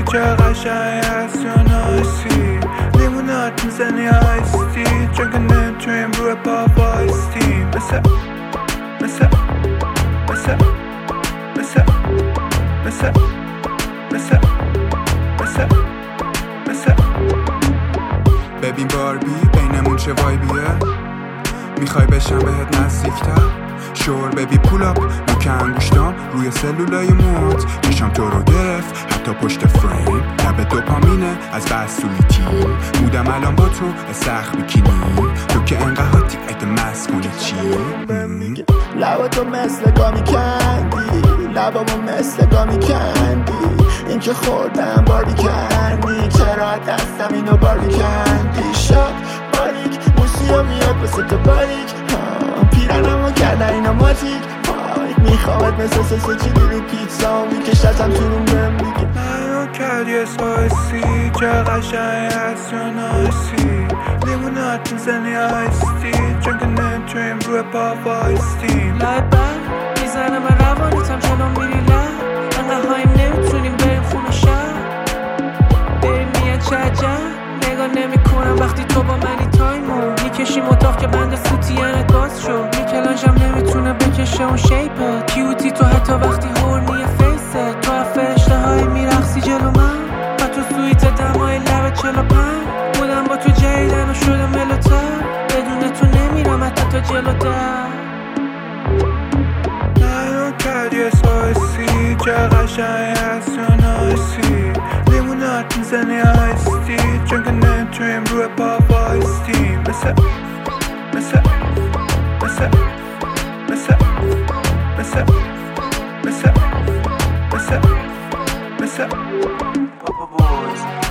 چه قشنگ هست یا نایسی لیمونات میزنی آیستی چون که نمیتونیم روی پا بایستیم مثل ببین باربی بینمون چه وایبیه میخوای بشم بهت نزدیکتر شور ببی پولاب نوک انگشتام روی سلولای موات چشم تو رو گرفت حتی پشت فریم لب دوپامینه از بسولیتی بودم الان با تو سخت بیکینی تو که انقدر ایت مسکونی چی لبا تو مثل گامی کندی لبامو مثل گامی کندی این که خوردم باری کردی چرا دستم اینو باری کندی شد باریک موسیو میاد بسه تو باریک پیرنمو کردن اینا ماتیک میخوامت مثل سسه چیدی رو پیتزا میکشتم تو روم بهم میگه منو کردی اسایسی چه قشنگ هست یا نایسی لیمونات میزنی آیستی چون که نمیتونیم روی پا بایستیم لایت بر میزنه من روانیتم جلو میری لب انقدر هایم نمیتونیم بریم خونه شب بریم میاد چه عجب نگاه نمی کنم وقتی تو با منی تایمو میکشیم اتاق که بند سوتیانت باز شد میکلانجم نمیتونه بکشه اون شیپه کیوتی تو حتی وقتی هورنیه فیسه تو از فرشته های میرخصی جلو من و تو سویت دمای لب 45 بودم با تو جدیدن و شده ملوتر بدون تو نمیرم حتی تا جلوتر منو کردی اسایسی چه قشنگ هست یا نایسی لیمونات میزنی آیستی چون که نمیتونیم روی پا بایستیم مثل Papa Boys